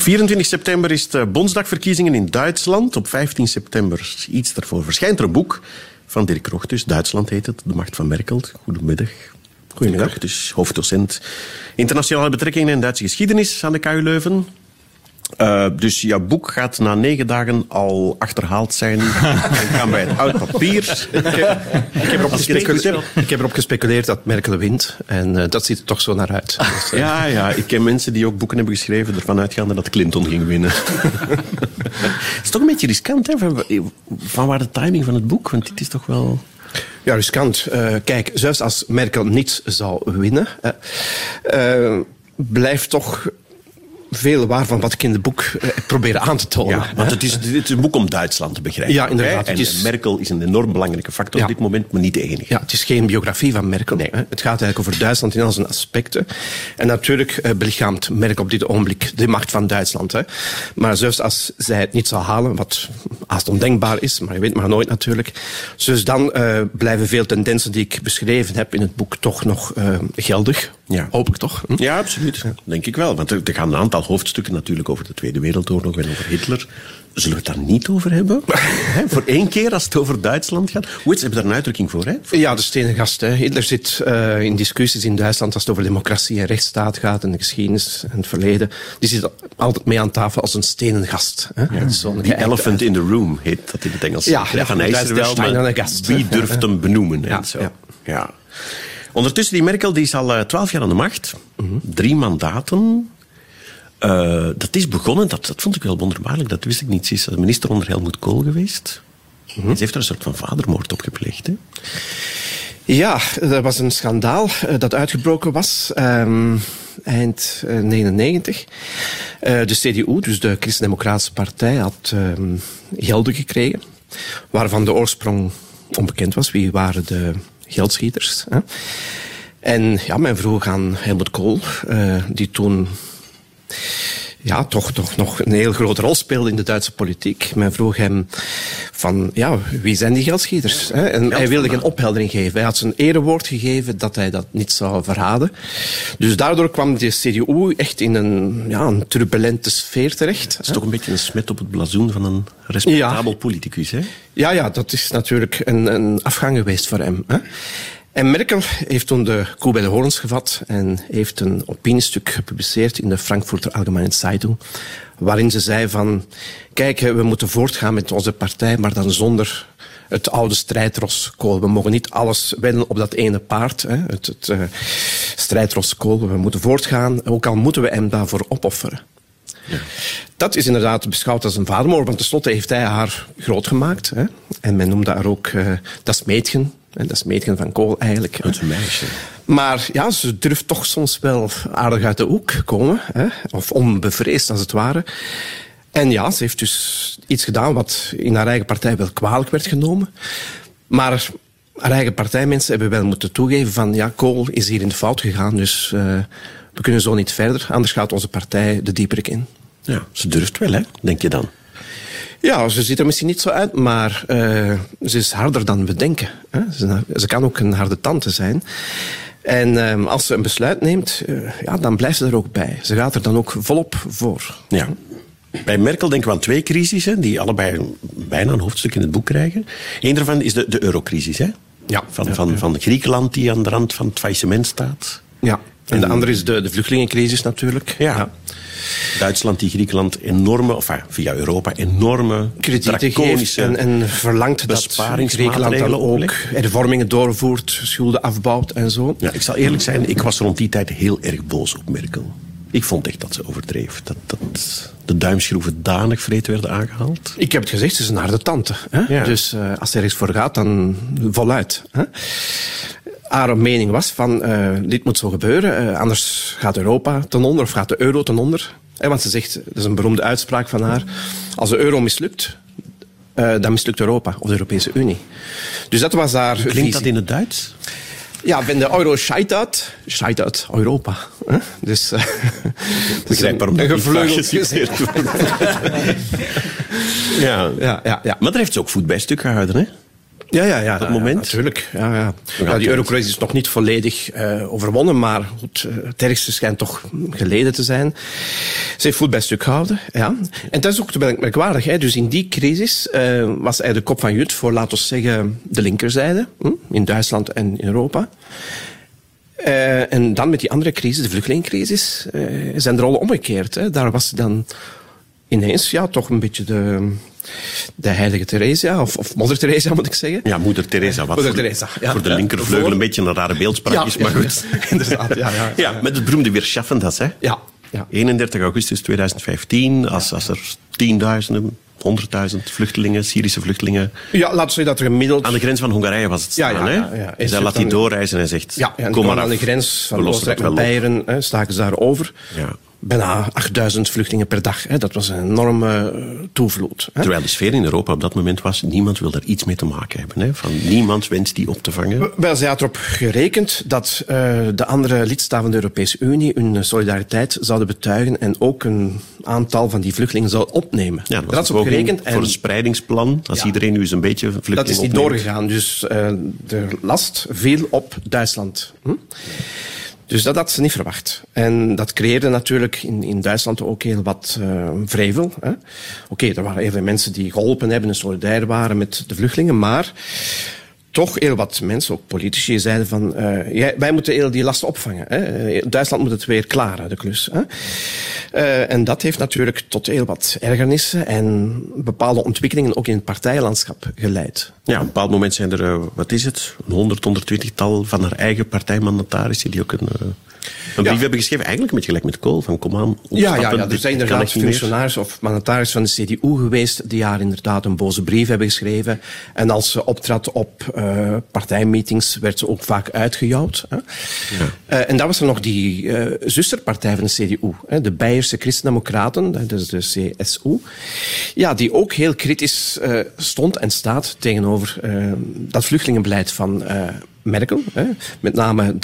Op 24 september is de Bondsdagverkiezingen in Duitsland. Op 15 september, iets daarvoor, verschijnt er een boek van Dirk Rochtus. Duitsland heet het, De Macht van Merkel. Goedemiddag. Goedemiddag. Dirk Rochtus, hoofddocent internationale betrekkingen en Duitse geschiedenis aan de KU Leuven. Dus jouw boek gaat na 9 dagen al achterhaald zijn. Dan gaan wij het oud papier. Ik heb erop gespeculeerd dat Merkel wint. En dat ziet er toch zo naar uit. Dus, Ja, ik ken mensen die ook boeken hebben geschreven ervan uitgaande dat Clinton ging winnen. Het is toch een beetje riskant, hè? Van waar de timing van het boek? Want dit is toch wel... Ja, riskant. Kijk, zelfs als Merkel niet zou winnen, blijft toch veel waar van wat ik in het boek probeer aan te tonen. Ja, want het is een boek om Duitsland te begrijpen. Ja, inderdaad. En Merkel is een enorm belangrijke factor op dit moment, maar niet de enige. Ja, het is geen biografie van Merkel. Nee. Het gaat eigenlijk over Duitsland in al zijn aspecten. En natuurlijk belichaamt Merkel op dit ogenblik de macht van Duitsland. Maar zelfs als zij het niet zou halen, wat haast ondenkbaar is, maar je weet maar nooit natuurlijk, dus dan blijven veel tendensen die ik beschreven heb in het boek toch nog geldig. Ja. Hoop ik toch? Ja, absoluut. Denk ik wel. Want er gaan een aantal hoofdstukken natuurlijk over de Tweede Wereldoorlog en over Hitler. Zullen we het daar niet over hebben? Voor 1 keer als het over Duitsland gaat. Hoe hebben daar een uitdrukking voor, hè? Ja, de stenen gast. Hitler zit in discussies in Duitsland als het over democratie en rechtsstaat gaat en de geschiedenis en het verleden. Die zit altijd mee aan tafel als een stenen gast. Hè? Ja. The elephant in the room heet dat in het Engels. Ja, van hij is er wel, maar wie durft hem benoemen? En zo. Ja. Ondertussen, die Merkel die is al 12 jaar aan de macht. 3 mandaten. Dat is begonnen, dat vond ik wel wonderbaarlijk, dat wist ik niet. Ze is minister onder Helmut Kohl geweest. Ze heeft er een soort van vadermoord op gepleegd. Hè? Ja, dat was een schandaal dat uitgebroken was eind 99. De CDU, dus de Christen-Democratische Partij, had gelden gekregen, waarvan de oorsprong onbekend was. Wie waren de geldschieters? Hè? En ja, men vroeg aan Helmut Kohl, die toen toch nog een heel grote rol speelde in de Duitse politiek. Men vroeg hem van, ja, wie zijn die geldschieters? Hè? En hij wilde geen opheldering geven. Hij had zijn erewoord gegeven dat hij dat niet zou verraden. Dus daardoor kwam de CDU echt in een turbulente sfeer terecht. Dat is toch een beetje een smet op het blazoen van een respectabel politicus, hè? Ja, dat is natuurlijk een afgang geweest voor hem. Hè? En Merkel heeft toen de koe bij de horens gevat en heeft een opiniestuk gepubliceerd in de Frankfurter Allgemeine Zeitung, waarin ze zei van, kijk, we moeten voortgaan met onze partij, maar dan zonder het oude strijdros Kohl. We mogen niet alles wedden op dat ene paard, hè, het strijdros Kohl. We moeten voortgaan, ook al moeten we hem daarvoor opofferen. Ja. Dat is inderdaad beschouwd als een vadermoord, want tenslotte heeft hij haar groot gemaakt. Hè? En men noemde haar ook das Mädchen. En dat is Mädchen van Kohl eigenlijk. Het is een meisje. Maar ja, ze durft toch soms wel aardig uit de hoek komen. Hè? Of onbevreesd als het ware. En ja, ze heeft dus iets gedaan wat in haar eigen partij wel kwalijk werd genomen. Maar haar eigen partijmensen hebben wel moeten toegeven van, ja, Kohl is hier in de fout gegaan, dus we kunnen zo niet verder. Anders gaat onze partij de dieperik in. Ja, ze durft wel, hè? Denk je dan? Ja, ze ziet er misschien niet zo uit, maar ze is harder dan we denken. Hè? Ze kan ook een harde tante zijn. En als ze een besluit neemt, dan blijft ze er ook bij. Ze gaat er dan ook volop voor. Ja. Bij Merkel denken we aan 2 crisissen, die allebei bijna een hoofdstuk in het boek krijgen. Eén daarvan is de eurocrisis, hè? Ja. Van Griekenland die aan de rand van het faillissement staat. Ja. En de andere is de vluchtelingencrisis natuurlijk. Ja. Duitsland die Griekenland via Europa enorme kredieten geeft en verlangt dat Griekenland dan ook hervormingen doorvoert, schulden afbouwt en zo. Ja, ik zal eerlijk zijn, ik was rond die tijd heel erg boos op Merkel. Ik vond echt dat ze overdreef. Dat de duimschroeven danig vreed werden aangehaald. Ik heb het gezegd, ze is een harde tante. Hè? Ja. Dus als ze ergens voor gaat, dan voluit. Hè? Haar mening was van, dit moet zo gebeuren, anders gaat Europa ten onder of gaat de euro ten onder. Want ze zegt, dat is een beroemde uitspraak van haar, als de euro mislukt, dan mislukt Europa of de Europese Unie. Dus dat was haar visie. Klinkt dat in het Duits? Ja, wenn de euro scheitert Europa. Hè? Dus ik begrijp waarom dat gevleugeld geciteerd wordt. Ja. Maar daar heeft ze ook voet bij stuk gehouden, hè? op dat moment? Natuurlijk. Ja, die eurocrisis is nog niet volledig overwonnen, maar goed, het ergste schijnt toch geleden te zijn. Ze heeft voet bij stuk gehouden. Ja. En dat is ook merkwaardig. Hè. Dus in die crisis was hij de kop van Jut voor, laten we zeggen, de linkerzijde, in Duitsland en in Europa. En dan met die andere crisis, de vluchtelingencrisis, zijn de rollen omgekeerd. Hè. Daar was dan ineens toch een beetje de heilige Theresia, of moeder Theresia moet ik zeggen. Ja, moeder Teresa. Wat moeder Teresa, voor de linkervleugel een beetje een rare beeldspraak is, maar goed. Inderdaad, ja, met het beroemde weer Schaffen dat, hè? Ja. 31 augustus 2015, als er 10.000, 100.000 vluchtelingen, Syrische vluchtelingen... Ja, laten we zeggen dat er gemiddeld... Aan de grens van Hongarije was het staan, hè? Ja. Dus hij laat die doorreizen en zegt... kom maar aan de grens van Oostenrijk en Beieren, staken ze daar over. Ja. Bijna 8.000 vluchtelingen per dag. Hè. Dat was een enorme toevloed. Hè. Terwijl de sfeer in Europa op dat moment was, niemand wil daar iets mee te maken hebben. Hè. Van niemand wenst die op te vangen. Wel, zij had erop gerekend dat de andere lidstaten van de Europese Unie hun solidariteit zouden betuigen en ook een aantal van die vluchtelingen zouden opnemen. Ja, dat was op gerekend. Voor een speidingsplan, als iedereen nu eens een beetje vluchtelingen dat is niet doorgegaan. Dus de last viel op Duitsland. Dus dat had ze niet verwacht. En dat creëerde natuurlijk in Duitsland ook heel wat vrevel. Oké, er waren heel veel mensen die geholpen hebben en solidair waren met de vluchtelingen, maar toch heel wat mensen, ook politici, zeiden van wij moeten heel die last opvangen. Hè. Duitsland moet het weer klaren, de klus. Hè. En dat heeft natuurlijk tot heel wat ergernissen en bepaalde ontwikkelingen ook in het partijlandschap geleid. Ja, op een bepaald moment zijn er, wat is het, 120-tal van haar eigen partijmandatarissen die ook een brief hebben geschreven. Eigenlijk een beetje gelijk met Kool, van kom aan, opstappen. Ja, er zijn inderdaad functionarissen of mandatarissen van de CDU geweest die haar inderdaad een boze brief hebben geschreven. En als ze optrad op partijmeetings werd ze ook vaak uitgejouwd. Hè. Ja. En dan was er nog die zusterpartij van de CDU, de Beierse Christendemocraten, dus de CSU, ja, die ook heel kritisch stond en staat tegenover dat vluchtelingenbeleid van Merkel. Met name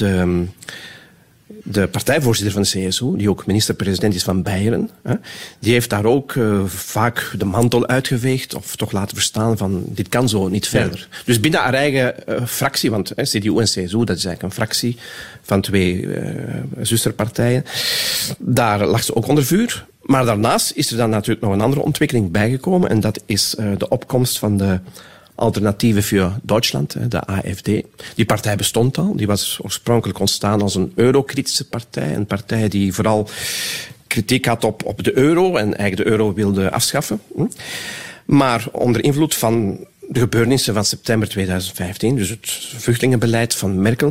de partijvoorzitter van de CSU, die ook minister-president is van Beieren, die heeft daar ook vaak de mantel uitgeveegd of toch laten verstaan van dit kan zo niet verder. Ja. Dus binnen haar eigen fractie, want CDU en CSU, dat is eigenlijk een fractie van twee zusterpartijen, daar lag ze ook onder vuur. Maar daarnaast is er dan natuurlijk nog een andere ontwikkeling bijgekomen en dat is de opkomst van de Alternatieve voor Duitsland, de AfD. Die partij bestond al. Die was oorspronkelijk ontstaan als een eurokritische partij. Een partij die vooral kritiek had op de euro en eigenlijk de euro wilde afschaffen. Maar onder invloed van de gebeurtenissen van september 2015, dus het vluchtelingenbeleid van Merkel,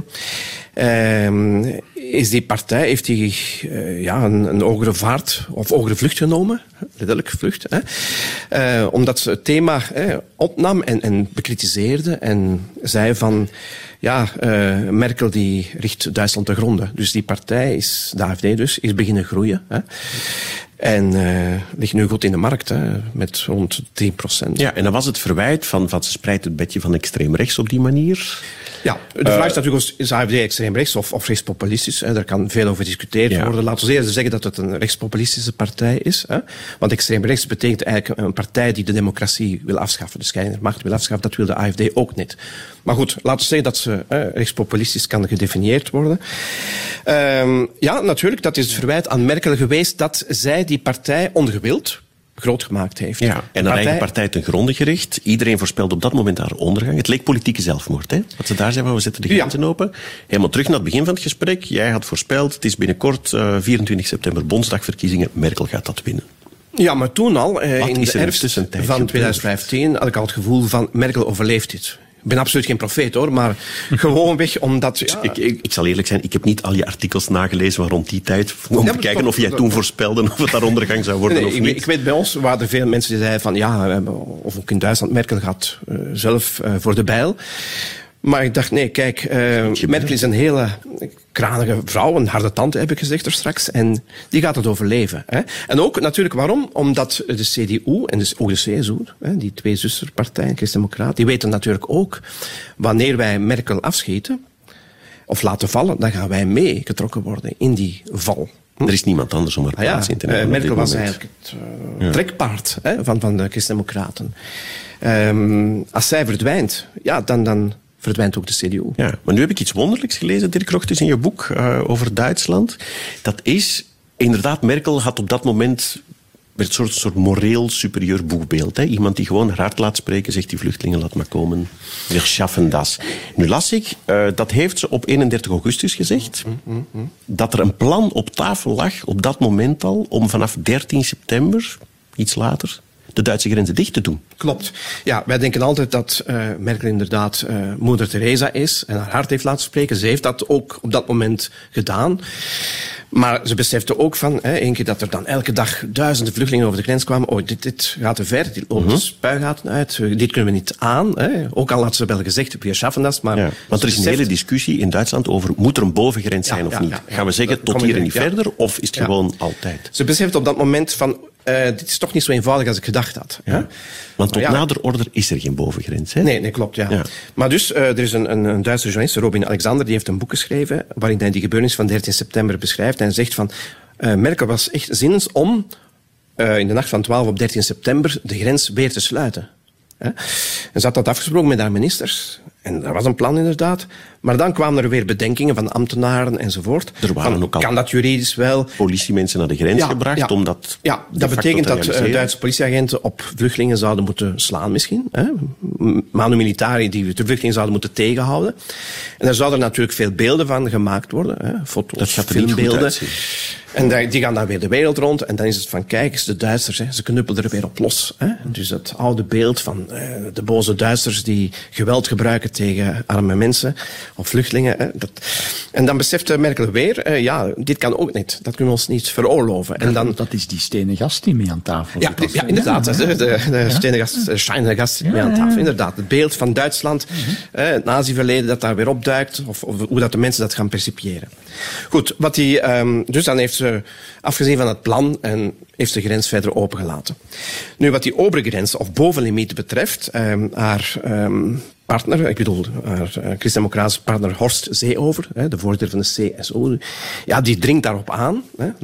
is die partij, heeft die een hogere vaart of hogere vlucht genomen, letterlijk vlucht, omdat ze het thema opnam en bekritiseerde en zei van Merkel die richt Duitsland te gronden. Dus die partij, de AfD dus, is beginnen groeien. En ligt nu goed in de markt, met rond 3%. Ja, en dan was het verwijt van ze spreidt het bedje van extreem rechts op die manier. Ja, de vraag is natuurlijk, is AfD extreem rechts of rechtspopulistisch? Daar kan veel over gediscuteerd worden. Laten we eerst zeggen dat het een rechtspopulistische partij is. Want extreem rechts betekent eigenlijk een partij die de democratie wil afschaffen. De scheiding der macht wil afschaffen, dat wil de AfD ook niet. Maar goed, laten we zeggen dat ze rechtspopulistisch kan gedefinieerd worden. Ja, natuurlijk, dat is het verwijt aan Merkel geweest dat zij die partij ongewild groot gemaakt heeft. Ja, en haar eigen partij ten gronde gericht. Iedereen voorspelde op dat moment haar ondergang. Het leek politieke zelfmoord, hè? Wat ze daar zei van, we zetten de grenzen open. Helemaal terug naar het begin van het gesprek. Jij had voorspeld, het is binnenkort 24 september Bondsdagverkiezingen. Merkel gaat dat winnen. Ja, maar toen al, in de herfst van 2015, had ik al het gevoel van Merkel overleeft dit. Ik ben absoluut geen profeet hoor, maar gewoonweg omdat... Ik zal eerlijk zijn, ik heb niet al je artikels nagelezen van rond die tijd, om te kijken of jij toen voorspelde of het daar ondergang zou worden of niet. Ik weet, bij ons waren er veel mensen die zeiden van of ook in Duitsland, Merkel gaat zelf voor de bijl. Maar ik dacht, nee, kijk, Merkel is een hele kranige vrouw, een harde tand heb ik gezegd er straks, en die gaat het overleven. Hè. En ook natuurlijk waarom? Omdat de CDU en dus ook de CSU, die twee zusterpartijen, Christen-Democraten, die weten natuurlijk ook, wanneer wij Merkel afschieten, of laten vallen, dan gaan wij mee getrokken worden in die val. Er is niemand anders om er plaats in te nemen. Merkel was eigenlijk het trekpaard van de Christen-Democraten. Als zij verdwijnt, dan verdwijnt ook de CDU. Ja, maar nu heb ik iets wonderlijks gelezen, Dirk Rochters, in je boek over Duitsland. Dat is, inderdaad, Merkel had op dat moment... werd een soort moreel superieur boegbeeld. Hè? Iemand die gewoon haar hart laat spreken, zegt die vluchtelingen, laat maar komen. Wir schaffen das. Nu las ik, dat heeft ze op 31 augustus gezegd, dat er een plan op tafel lag, op dat moment al, om vanaf 13 september, iets later, de Duitse grenzen dicht te doen. Klopt. Ja, wij denken altijd dat Merkel inderdaad moeder Teresa is en haar hart heeft laten spreken. Ze heeft dat ook op dat moment gedaan. Maar ze besefte ook van, één keer dat er dan elke dag duizenden vluchtelingen over de grens kwamen. Oh, dit gaat te ver, dit loopt de spuigaten uit, dit kunnen we niet aan. Ook al had ze wel gezegd, we schaffen dat. Maar ja, want er is een hele discussie in Duitsland over, moet er een bovengrens zijn of niet? Gaan we zeggen, tot hier en niet verder, of is het gewoon altijd? Ze besefte op dat moment van, dit is toch niet zo eenvoudig als ik gedacht had. Ja. Want tot nader order is er geen bovengrens. Hè? Nee, klopt, ja. Maar dus, er is een Duitse journalist, Robin Alexander, die heeft een boek geschreven waarin hij die gebeurtenis van 13 september beschrijft. En zegt van, Merkel was echt zinnens om in de nacht van 12 op 13 september de grens weer te sluiten. En ze had dat afgesproken met haar ministers. En dat was een plan inderdaad. Maar dan kwamen er weer bedenkingen van ambtenaren enzovoort. Er waren ook al kan dat juridisch wel? Politiemensen naar de grens gebracht om dat... Ja, dat betekent dat Duitse politieagenten op vluchtelingen zouden moeten slaan misschien. Manu militari die de vluchtelingen zouden moeten tegenhouden. En daar zouden natuurlijk veel beelden van gemaakt worden. Foto's, filmbeelden. En die gaan dan weer de wereld rond. En dan is het van, kijk eens, de Duitsers, ze knuppelen er weer op los. Dus het oude beeld van de boze Duitsers die geweld gebruiken tegen arme mensen of vluchtelingen. En dan beseft Merkel weer, dit kan ook niet. Dat kunnen we ons niet veroorloven. En dan, dat is die stenen gast die mee aan tafel zit. Ja, inderdaad. De stenen gast, Steiner gast mee aan tafel. Inderdaad. Het beeld van Duitsland, het nazi-verleden dat daar weer opduikt. Of hoe dat de mensen dat gaan percipiëren. Goed, dus dan heeft ze afgezien van het plan en heeft de grens verder opengelaten. Nu, wat die obergrens of bovenlimiet betreft, haar partner, ik bedoel haar christendemocratische partner Horst Seehofer, de voorzitter van de CSU, die drong daarop aan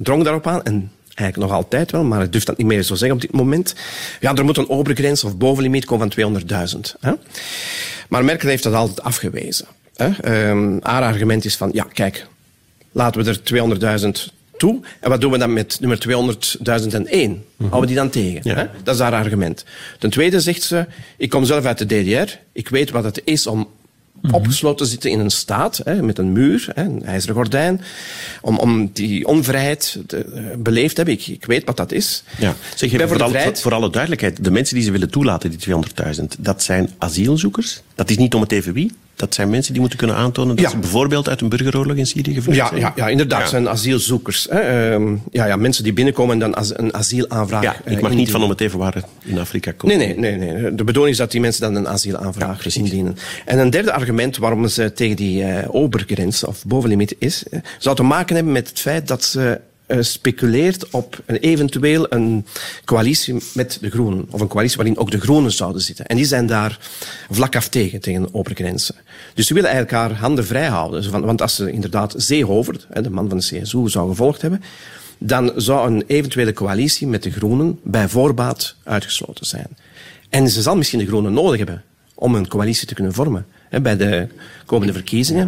en eigenlijk nog altijd wel, maar ik durf dat niet meer zo zeggen op dit moment. Ja, er moet een obergrens of bovenlimiet komen van 200.000. Maar Merkel heeft dat altijd afgewezen. Haar argument is van, kijk, laten we er 200.000 toe. En wat doen we dan met nummer 200.001? Houden we die dan tegen? Ja. Dat is haar argument. Ten tweede zegt ze, ik kom zelf uit de DDR. Ik weet wat het is om opgesloten te zitten in een staat, met een muur, een ijzeren gordijn. Om die onvrijheid beleefd te hebben. Ik weet wat dat is. Ja. Zeg, voor alle duidelijkheid, de mensen die ze willen toelaten, die 200.000, dat zijn asielzoekers. Dat is niet om het even wie. Dat zijn mensen die moeten kunnen aantonen dat ze bijvoorbeeld uit een burgeroorlog in Syrië gevlucht zijn. Ja, inderdaad. Het zijn asielzoekers. Mensen die binnenkomen en dan een asielaanvraag ik mag niet van om het even waar in Afrika komen. Nee. De bedoeling is dat die mensen dan een asielaanvraag indienen. En een derde argument waarom ze tegen die obergrens of bovenlimiet is, zou te maken hebben met het feit dat ze speculeert op eventueel een coalitie met de Groenen. Of een coalitie waarin ook de Groenen zouden zitten. En die zijn daar vlak af tegen obergrenzen. Dus ze willen eigenlijk haar handen vrij houden. Want als ze inderdaad Seehofer, de man van de CSU, zou gevolgd hebben, dan zou een eventuele coalitie met de Groenen bij voorbaat uitgesloten zijn. En ze zal misschien de Groenen nodig hebben om een coalitie te kunnen vormen. Bij de komende verkiezingen,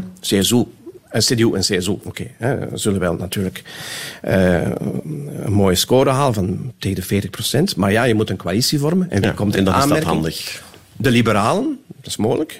CDU en CSU, zullen wel natuurlijk een mooie score halen van tegen de 40%. Maar je moet een coalitie vormen. En wie komt in dan aanmerking? Is dat handig. De liberalen, dat is mogelijk.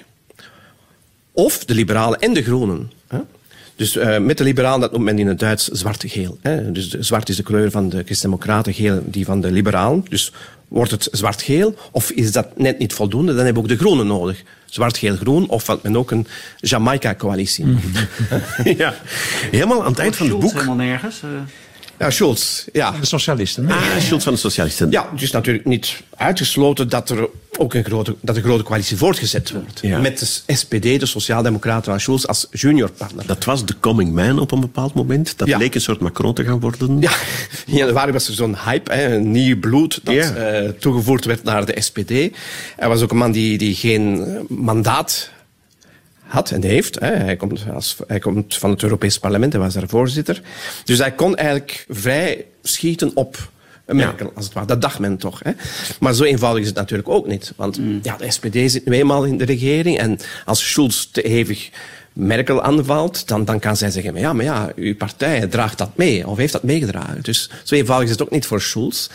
Of de liberalen en de groenen. Dus met de liberalen, dat noemt men in het Duits zwart-geel. Dus zwart is de kleur van de christendemocraten, geel die van de liberalen. Dus wordt het zwart-geel of is dat net niet voldoende? Dan hebben we ook de groenen nodig. Zwart-geel-groen of wat men ook een Jamaica-coalitie. Ja, helemaal aan het eind van het boek. Helemaal nergens. Ja, Scholz. Ja. De socialisten. Scholz van de socialisten. Ja, het is natuurlijk niet uitgesloten dat er ook een grote coalitie voortgezet wordt. Ja. Met de SPD, de Sociaaldemocraten van Scholz, als juniorpartner. Dat was de coming man op een bepaald moment. Dat leek een soort Macron te gaan worden. Ja, in januari was er zo'n hype, een nieuw bloed dat toegevoegd werd naar de SPD. Hij was ook een man die geen mandaat had en heeft. Hij komt van het Europees Parlement, hij was daar voorzitter. Dus hij kon eigenlijk vrij schieten op Merkel, als het ware. Dat dacht men toch. Hè? Maar zo eenvoudig is het natuurlijk ook niet. Want de SPD zit nu eenmaal in de regering. En als Schulz te hevig Merkel aanvalt, dan kan zij zeggen, maar ja, uw partij draagt dat mee, of heeft dat meegedragen. Dus zo eenvoudig is het ook niet voor Schulz.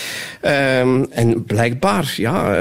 En blijkbaar,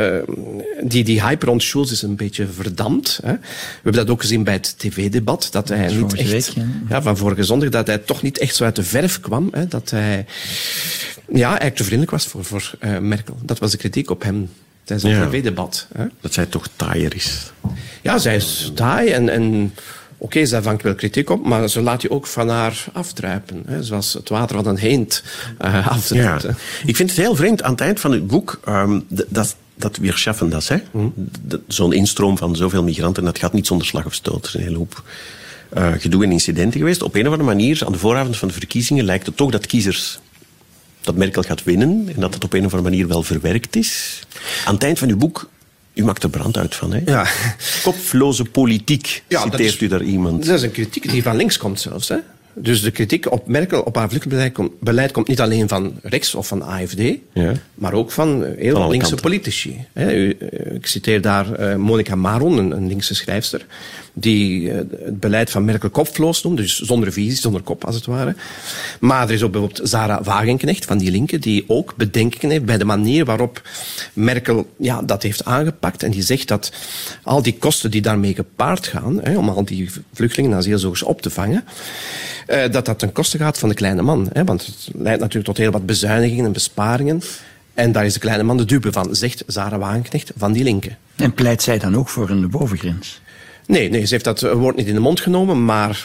die hype rond Schulz is een beetje verdampt. Hè. We hebben dat ook gezien bij het tv-debat, dat hij niet echt, van vorige zondag, dat hij toch niet echt zo uit de verf kwam. Hè, dat hij eigenlijk te vriendelijk was voor Merkel. Dat was de kritiek op hem tijdens het tv-debat. Hè. Dat zij toch taaier is. Ja, zij is taai en oké, zij vangt wel kritiek op, maar ze laat je ook van haar afdruipen. Hè, zoals het water van een heend afdruipt. Ja. Ik vind het heel vreemd, aan het eind van het boek, dat weer schaffen dat, hè? Zo'n instroom van zoveel migranten, dat gaat niet zonder slag of stoot. Er is een hele hoop gedoe en incidenten geweest. Op een of andere manier, aan de vooravond van de verkiezingen, lijkt het toch dat kiezers dat Merkel gaat winnen en dat het op een of andere manier wel verwerkt is. Aan het eind van uw boek, u maakt er brand uit van, hè? Ja. Koploze politiek, citeert u daar iemand. Dat is een kritiek die van links komt zelfs, hè? Dus de kritiek op Merkel, op haar vluchtelingenbeleid komt niet alleen van rechts of van AfD, maar ook van heel veel linkse politici. Ik citeer daar Monica Maron, een linkse schrijfster, die het beleid van Merkel kopvloos noemt, dus zonder visie, zonder kop als het ware. Maar er is ook bijvoorbeeld Sarah Wagenknecht van die linken, die ook bedenkingen heeft bij de manier waarop Merkel dat heeft aangepakt. En die zegt dat al die kosten die daarmee gepaard gaan, om al die vluchtelingen en asielzoekers op te vangen, dat ten koste gaat van de kleine man. Hè? Want het leidt natuurlijk tot heel wat bezuinigingen en besparingen. En daar is de kleine man de dupe van, zegt Sarah Wagenknecht van die linken. En pleit zij dan ook voor een bovengrens? Nee, ze heeft dat woord niet in de mond genomen, maar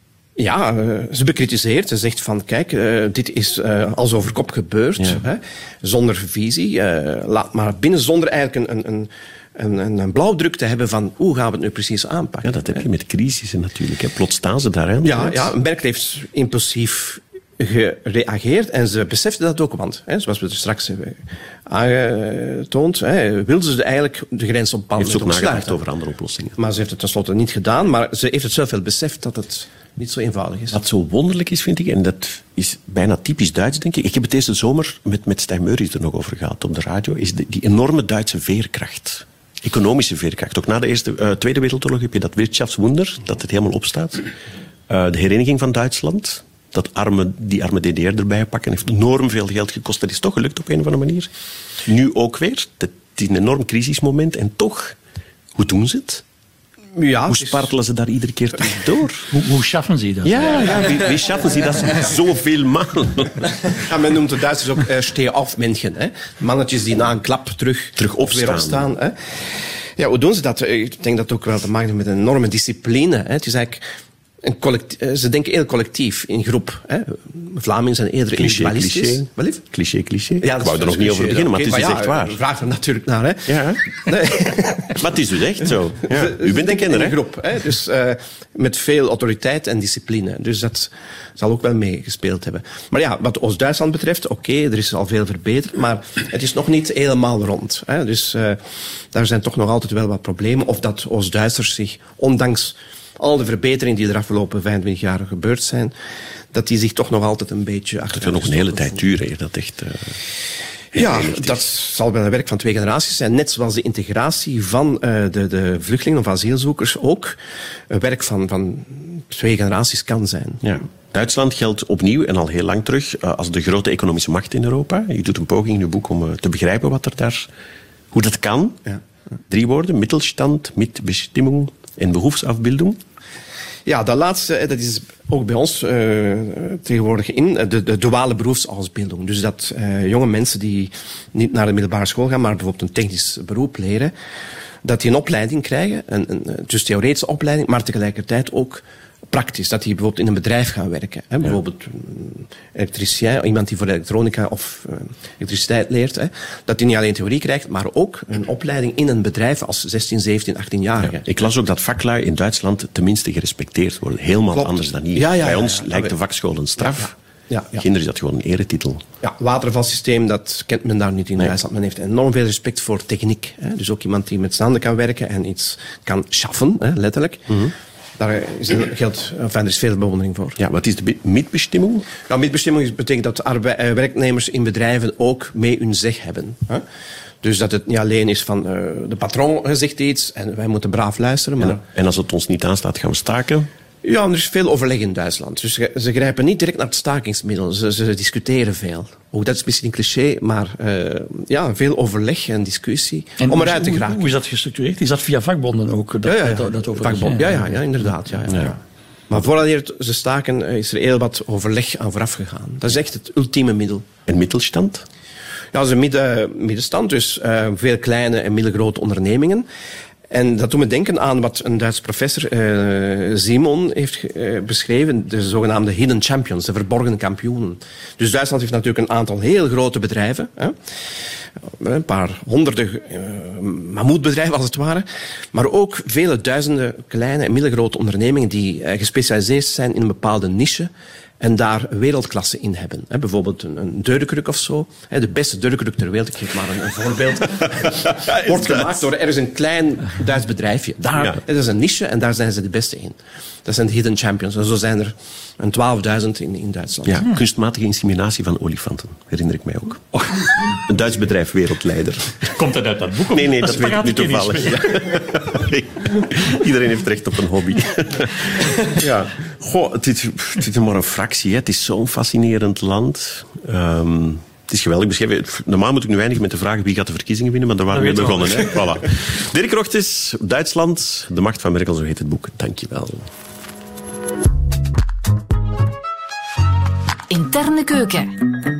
ze bekritiseert. Ze zegt van, kijk, dit is als over kop gebeurd, hè? Zonder visie. Laat maar binnen, zonder eigenlijk een blauwdruk te hebben van hoe gaan we het nu precies aanpakken. Ja, dat heb je met crisissen natuurlijk. Hè. Plots staan ze daar. Hè. Merkel heeft impulsief gereageerd en ze besefte dat ook, want zoals we er straks hebben aangetoond, wilde ze eigenlijk de grens op Heeft ze ook nagedacht over andere oplossingen. Maar ze heeft het tenslotte niet gedaan, maar ze heeft het zelf wel beseft dat het niet zo eenvoudig is. Wat zo wonderlijk is, vind ik, en dat is bijna typisch Duits, denk ik. Ik heb het deze zomer met Stijn Meuris er nog over gehad op de radio, is die enorme Duitse veerkracht. Economische veerkracht. Ook na de Tweede Wereldoorlog heb je dat Wirtschaftswunder, dat het helemaal opstaat. De hereniging van Duitsland, die arme DDR erbij pakken, heeft enorm veel geld gekost. Dat is toch gelukt op een of andere manier. Nu ook weer. Het is een enorm crisismoment. En toch, hoe doen ze het? Ja, hoe spartelen ze daar iedere keer door? Hoe schaffen ze dat? Wie schaffen ze dat zoveel malen? Ja, men noemt de Duitsers ook steh-auf-Menschen. Mannetjes die na een klap terug weer opstaan. Hè. Ja, hoe doen ze dat? Ik denk dat het ook wel te maken heeft met een enorme discipline. Hè. Het is eigenlijk ze denken heel collectief, in groep. Hè. Vlamingen zijn eerder individualistisch. Cliché. Ja, ik wou er nog niet over beginnen, maar het is dus echt waar. We vragen er natuurlijk naar. Hè. Ja. Nee. Maar het is dus echt zo. Ja. U bent een kenner, hè? In een groep. Hè. Dus met veel autoriteit en discipline. Dus dat zal ook wel meegespeeld hebben. Maar wat Oost-Duitsland betreft, er is al veel verbeterd, maar het is nog niet helemaal rond. Hè. Dus daar zijn toch nog altijd wel wat problemen. Of dat Oost-Duitsers zich, ondanks al de verbeteringen die er afgelopen 25 jaar gebeurd zijn, dat die zich toch nog altijd een beetje achter. Het gaat nog een hele tijd duren, dat echt. Dat zal wel een werk van 2 generaties zijn. Net zoals de integratie van de vluchtelingen of asielzoekers ook een werk van 2 generaties kan zijn. Ja. Duitsland geldt opnieuw en al heel lang terug als de grote economische macht in Europa. Je doet een poging in uw boek om te begrijpen hoe dat kan. Ja. 3 woorden: Mittelstand, Mitbestimmung en beroepsafbildung. Ja, dat laatste, dat is ook bij ons tegenwoordig in, de duale beroepsausbildung. Dus dat jonge mensen die niet naar de middelbare school gaan, maar bijvoorbeeld een technisch beroep leren, dat die een opleiding krijgen, dus theoretische opleiding, maar tegelijkertijd ook praktisch. Dat die bijvoorbeeld in een bedrijf gaan werken. Hè? Bijvoorbeeld een elektricien, iemand die voor elektronica of elektriciteit leert. Hè? Dat die niet alleen theorie krijgt, maar ook een opleiding in een bedrijf als 16, 17, 18-jarige. Ja. Ik las ook dat vaklui in Duitsland tenminste gerespecteerd worden. Helemaal anders dan hier. Bij ons lijkt de vakschool een straf. Ginder is dat gewoon een eretitel. Ja, watervalsysteem, dat kent men daar niet in Duitsland. Men heeft enorm veel respect voor techniek. Hè. Dus ook iemand die met zijn handen kan werken en iets kan schaffen, hè, letterlijk. Mm-hmm. Daar er is veel bewondering voor. Ja, wat is de mitbestimming? Nou, mitbestimming betekent dat werknemers in bedrijven ook mee hun zeg hebben. Hè. Dus dat het niet alleen is van de patroon zegt iets en wij moeten braaf luisteren. Maar... En als het ons niet aanstaat, gaan we staken? Ja, er is veel overleg in Duitsland. Dus ze grijpen niet direct naar het stakingsmiddel. Ze discussiëren veel. Ook dat is misschien een cliché, maar veel overleg en discussie en om eruit te geraken. Hoe is dat gestructureerd? Is dat via vakbonden ook? Dat vakbond, ja, inderdaad. Ja. Maar voordat ze staken, is er heel wat overleg aan vooraf gegaan. Dat is echt het ultieme middel. En middelstand? Ja, dat is een middenstand, dus veel kleine en middelgrote ondernemingen. En dat doet me denken aan wat een Duitse professor, Simon, heeft beschreven. De zogenaamde hidden champions, de verborgen kampioenen. Dus Duitsland heeft natuurlijk een aantal heel grote bedrijven. Hè? Een paar honderden mammoetbedrijven als het ware. Maar ook vele duizenden kleine en middelgrote ondernemingen die gespecialiseerd zijn in een bepaalde niche. En daar wereldklasse in hebben. Bijvoorbeeld een deurkruk of zo. De beste deurkruk ter wereld, ik geef maar een voorbeeld. Wordt gemaakt door ergens een klein Duits bedrijfje. Dat is een niche en daar zijn ze de beste in. Dat zijn de hidden champions. En zo zijn er een 12.000 in Duitsland. Ja, kunstmatige inseminatie van olifanten, herinner ik mij ook. Een Duits bedrijf, wereldleider. Komt dat uit dat boek? Nee, dat weet ik niet toevallig. Iedereen heeft recht op een hobby. Ja. Goh, het is maar een fractie. Hè. Het is zo'n fascinerend land. Het is geweldig beschreven. Normaal moet ik nu eindigen met de vraag wie gaat de verkiezingen winnen, maar daar waren we mee begonnen. Hè. Voilà. Dirk Rochtes, Duitsland, De Macht van Merkel, zo heet het boek. Dankjewel. Interne keuken.